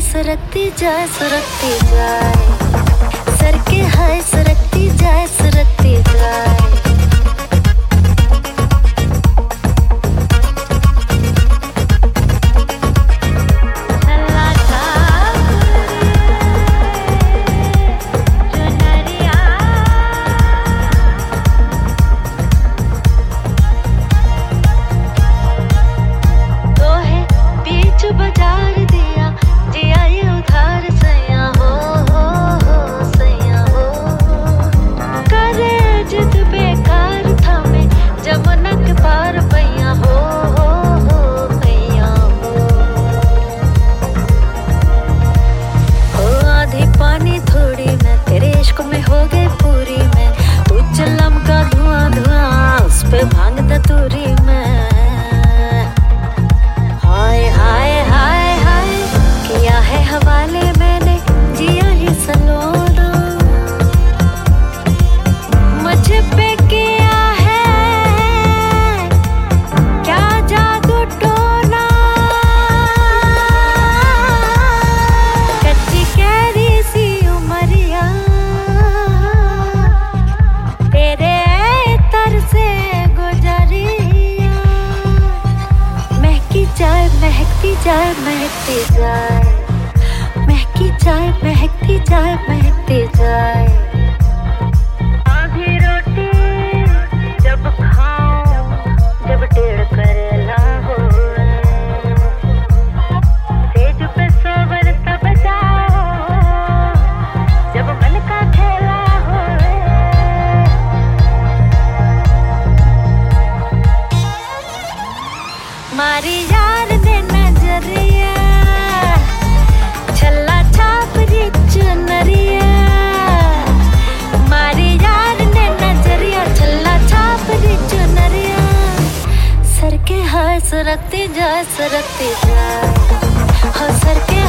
सरकती जाए सर के हाय सरकती जाए बाजार दिया जिया ये उधार सैया हो सैया हो करे जिद बेकार था मैं जमुना के पार पैया हो पैया हो आधी पानी थोड़ी मैं तेरे इश्क में हो गई पूरी मैं तू चलम का धुआं धुआं उस पे भांग दतूरी मैं हवाले मैंने जिया ही सलोना मुझ पे किया है क्या जादू टोना कच्ची कैरी सी उमरिया तेरे तर से गुजरिया महकी जाए महकती जाए महकती जाए महकती जाए आधी रोटी जब खाऊं जब टेढ़ करेला हो सेज पे सोवर तब जाओ जब मन का खेला हो मारी यार ने नजरिया सरकती जाए हाँ सर के